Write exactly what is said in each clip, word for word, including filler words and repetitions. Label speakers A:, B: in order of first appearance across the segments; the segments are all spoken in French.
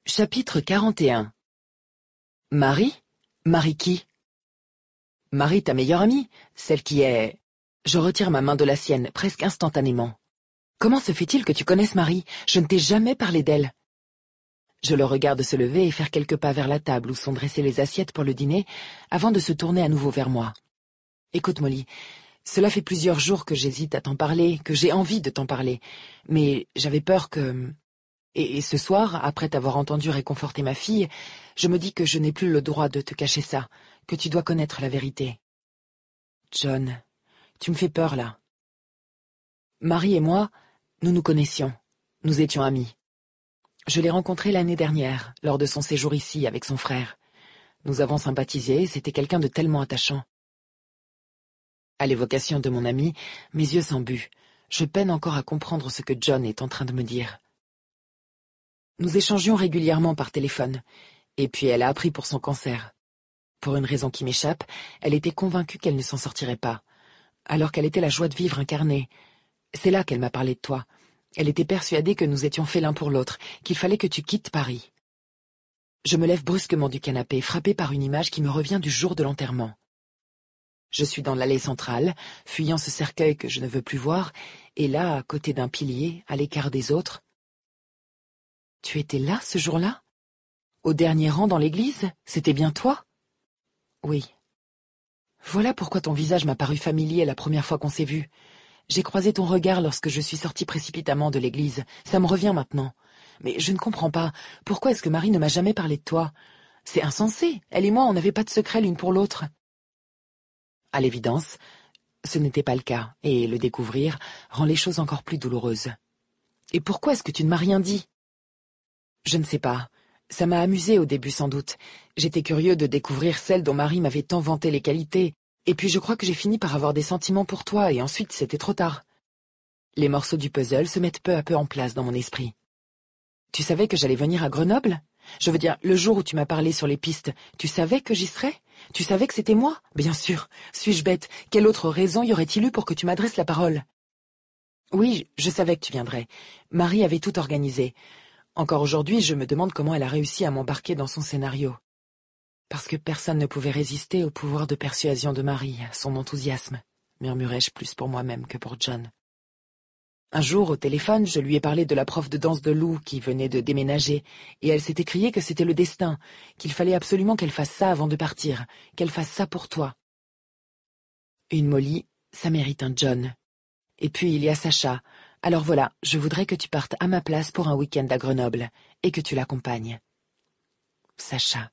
A: Chapitre quarante et un. Marie? Marie qui? Marie, ta meilleure amie, celle qui est... Je retire ma main de la sienne, presque instantanément. Comment se fait-il que tu connaisses Marie? Je ne t'ai jamais parlé d'elle. Je le regarde se lever et faire quelques pas vers la table où sont dressées les assiettes pour le dîner, avant de se tourner à nouveau vers moi. Écoute, Molly, cela fait plusieurs jours que j'hésite à t'en parler, que j'ai envie de t'en parler, mais j'avais peur que... Et, et ce soir, après t'avoir entendu réconforter ma fille, je me dis que je n'ai plus le droit de te cacher ça, que tu dois connaître la vérité. John, tu me fais peur là. Marie et moi, nous nous connaissions. Nous étions amis. Je l'ai rencontrée l'année dernière, lors de son séjour ici avec son frère. Nous avons sympathisé, c'était quelqu'un de tellement attachant. À l'évocation de mon ami, mes yeux s'embuent. Je peine encore à comprendre ce que John est en train de me dire. Nous échangions régulièrement par téléphone, et puis elle a appris pour son cancer. Pour une raison qui m'échappe, elle était convaincue qu'elle ne s'en sortirait pas, alors qu'elle était la joie de vivre incarnée. C'est là qu'elle m'a parlé de toi. Elle était persuadée que nous étions faits l'un pour l'autre, qu'il fallait que tu quittes Paris. Je me lève brusquement du canapé, frappée par une image qui me revient du jour de l'enterrement. Je suis dans l'allée centrale, fuyant ce cercueil que je ne veux plus voir, et là, à côté d'un pilier, à l'écart des autres. Tu étais là, ce jour-là? Au dernier rang dans l'église? C'était bien toi? Oui. Voilà pourquoi ton visage m'a paru familier la première fois qu'on s'est vu. J'ai croisé ton regard lorsque je suis sortie précipitamment de l'église. Ça me revient maintenant. Mais je ne comprends pas. Pourquoi est-ce que Marie ne m'a jamais parlé de toi? C'est insensé. Elle et moi, on n'avait pas de secret l'une pour l'autre. À l'évidence, ce n'était pas le cas, et le découvrir rend les choses encore plus douloureuses. Et pourquoi est-ce que tu ne m'as rien dit? Je ne sais pas. Ça m'a amusé au début sans doute. J'étais curieux de découvrir celle dont Marie m'avait tant vanté les qualités, et puis je crois que j'ai fini par avoir des sentiments pour toi, et ensuite c'était trop tard. Les morceaux du puzzle se mettent peu à peu en place dans mon esprit. Tu savais que j'allais venir à Grenoble? Je veux dire, le jour où tu m'as parlé sur les pistes, tu savais que j'y serais? Tu savais que c'était moi? Bien sûr. Suis-je bête? Quelle autre raison y aurait-il eu pour que tu m'adresses la parole? Oui, je savais que tu viendrais. Marie avait tout organisé. Encore aujourd'hui, je me demande comment elle a réussi à m'embarquer dans son scénario. Parce que personne ne pouvait résister au pouvoir de persuasion de Marie, à son enthousiasme, murmurai-je plus pour moi-même que pour John. Un jour, au téléphone, je lui ai parlé de la prof de danse de Lou qui venait de déménager, et elle s'est écriée que c'était le destin, qu'il fallait absolument qu'elle fasse ça avant de partir, qu'elle fasse ça pour toi. Une Molly, ça mérite un John. Et puis il y a Sacha. Alors voilà, je voudrais que tu partes à ma place pour un week-end à Grenoble, et que tu l'accompagnes. Sacha.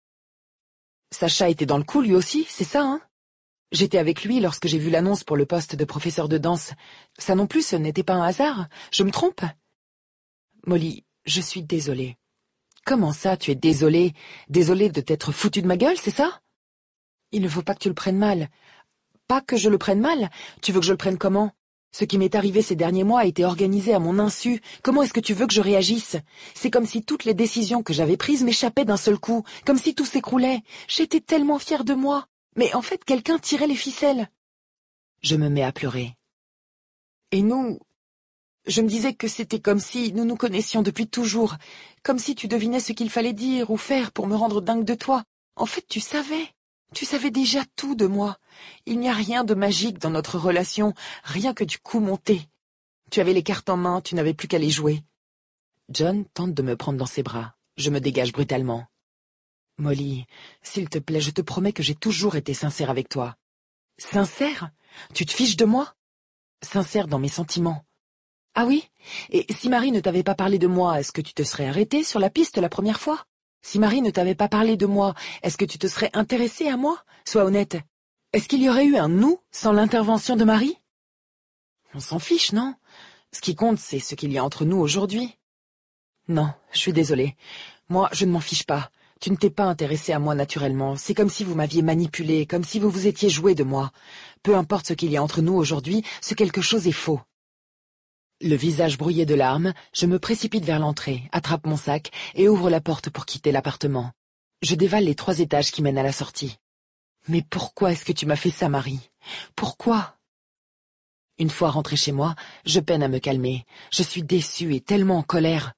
A: Sacha était dans le coup lui aussi, c'est ça, hein? J'étais avec lui lorsque j'ai vu l'annonce pour le poste de professeur de danse. Ça non plus, ce n'était pas un hasard. Je me trompe? Molly, je suis désolée. Comment ça, tu es désolée? Désolée de t'être foutue de ma gueule, c'est ça? Il ne faut pas que tu le prennes mal. Pas que je le prenne mal? Tu veux que je le prenne comment? Ce qui m'est arrivé ces derniers mois a été organisé à mon insu. Comment est-ce que tu veux que je réagisse? C'est comme si toutes les décisions que j'avais prises m'échappaient d'un seul coup, comme si tout s'écroulait. J'étais tellement fière de moi. Mais en fait, quelqu'un tirait les ficelles. Je me mets à pleurer. Et nous... Je me disais que c'était comme si nous nous connaissions depuis toujours, comme si tu devinais ce qu'il fallait dire ou faire pour me rendre dingue de toi. En fait, tu savais. Tu savais déjà tout de moi. Il n'y a rien de magique dans notre relation, rien que du coup monté. Tu avais les cartes en main, tu n'avais plus qu'à les jouer. John tente de me prendre dans ses bras. Je me dégage brutalement. Molly, s'il te plaît, je te promets que j'ai toujours été sincère avec toi. Sincère? Tu te fiches de moi? Sincère dans mes sentiments. Ah oui? Et si Marie ne t'avait pas parlé de moi, est-ce que tu te serais arrêté sur la piste la première fois? Si Marie ne t'avait pas parlé de moi, est-ce que tu te serais intéressé à moi? Sois honnête. Est-ce qu'il y aurait eu un nous sans l'intervention de Marie? On s'en fiche, non? Ce qui compte, c'est ce qu'il y a entre nous aujourd'hui. Non, je suis désolée. Moi, je ne m'en fiche pas. Tu ne t'es pas intéressé à moi naturellement. C'est comme si vous m'aviez manipulé, comme si vous vous étiez joué de moi. Peu importe ce qu'il y a entre nous aujourd'hui, ce quelque chose est faux. Le visage brouillé de larmes, je me précipite vers l'entrée, attrape mon sac et ouvre la porte pour quitter l'appartement. Je dévale les trois étages qui mènent à la sortie. Mais pourquoi est-ce que tu m'as fait ça, Marie? Pourquoi? Une fois rentrée chez moi, je peine à me calmer. Je suis déçue et tellement en colère.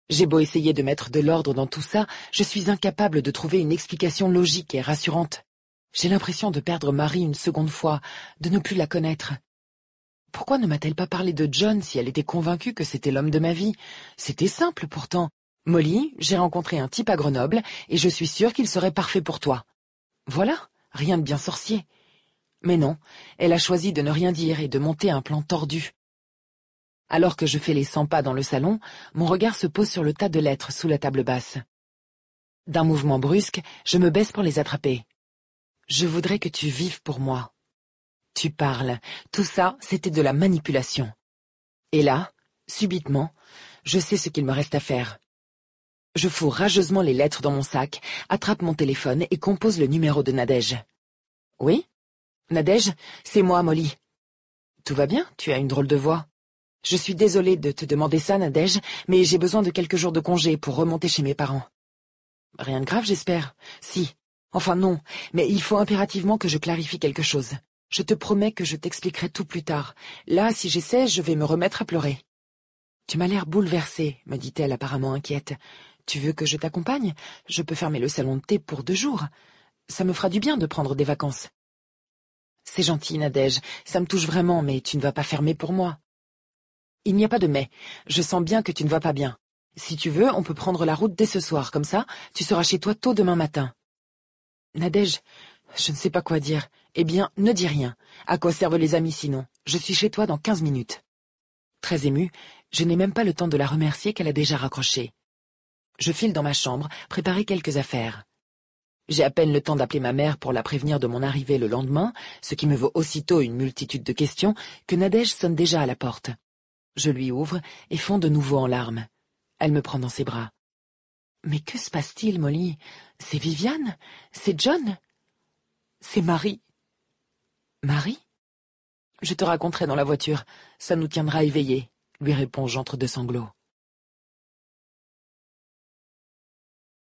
A: J'ai beau essayer de mettre de l'ordre dans tout ça, je suis incapable de trouver une explication logique et rassurante. J'ai l'impression de perdre Marie une seconde fois, de ne plus la connaître. Pourquoi ne m'a-t-elle pas parlé de John si elle était convaincue que c'était l'homme de ma vie? C'était simple pourtant. Molly, j'ai rencontré un type à Grenoble et je suis sûre qu'il serait parfait pour toi. Voilà, rien de bien sorcier. Mais non, elle a choisi de ne rien dire et de monter un plan tordu. Alors que je fais les cent pas dans le salon, mon regard se pose sur le tas de lettres sous la table basse. D'un mouvement brusque, je me baisse pour les attraper. Je voudrais que tu vives pour moi. Tu parles. Tout ça, c'était de la manipulation. Et là, subitement, je sais ce qu'il me reste à faire. Je fous rageusement les lettres dans mon sac, attrape mon téléphone et compose le numéro de Nadège. Oui? Nadège, c'est moi, Molly. Tout va bien? Tu as une drôle de voix. Je suis désolée de te demander ça, Nadège, mais j'ai besoin de quelques jours de congé pour remonter chez mes parents. Rien de grave, j'espère. Si. Enfin non, mais il faut impérativement que je clarifie quelque chose. Je te promets que je t'expliquerai tout plus tard. Là, si j'essaie, je vais me remettre à pleurer. Tu m'as l'air bouleversée, me dit-elle apparemment inquiète. Tu veux que je t'accompagne? Je peux fermer le salon de thé pour deux jours. Ça me fera du bien de prendre des vacances. C'est gentil, Nadège, ça me touche vraiment, mais tu ne vas pas fermer pour moi. Il n'y a pas de mais. Je sens bien que tu ne vas pas bien. Si tu veux, on peut prendre la route dès ce soir, comme ça, tu seras chez toi tôt demain matin. Nadège, je ne sais pas quoi dire. Eh bien, ne dis rien. À quoi servent les amis sinon? Je suis chez toi dans quinze minutes. Très émue, je n'ai même pas le temps de la remercier qu'elle a déjà raccroché. Je file dans ma chambre, préparer quelques affaires. J'ai à peine le temps d'appeler ma mère pour la prévenir de mon arrivée le lendemain, ce qui me vaut aussitôt une multitude de questions, que Nadège sonne déjà à la porte. Je lui ouvre et fonds de nouveau en larmes. Elle me prend dans ses bras. « Mais que se passe-t-il, Molly? C'est Viviane? C'est John? C'est Marie. »« Marie? Je te raconterai dans la voiture, ça nous tiendra éveillés, lui réponds-je entre deux sanglots.